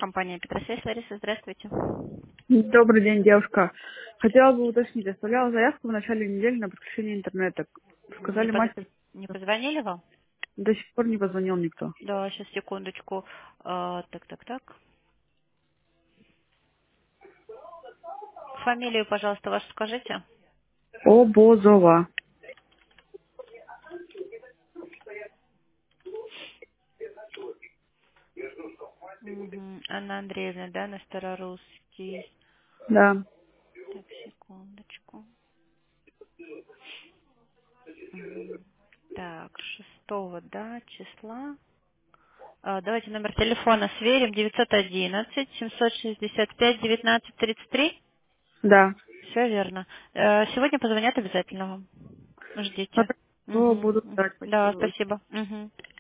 компания Петросвязь. Лариса, здравствуйте. Добрый день, девушка. Хотела бы уточнить, оставляла заявку в начале недели на подключение интернета. Не, Сказали, мастер, не позвонили вам? до сих пор не позвонил никто. Да, сейчас, секундочку. Так. Фамилию, пожалуйста, вашу скажите. Обозова. Мгм. Анна Андреевна, да, на Старорусский. Да. Так, секундочку. Мгм. Так, 6, да, числа. Давайте номер телефона сверим. 911-765-19-33. Да. Все верно. Сегодня позвонят обязательно вам. Ждите. Хорошо, Угу. буду ждать. Да, Спасибо. спасибо. Угу.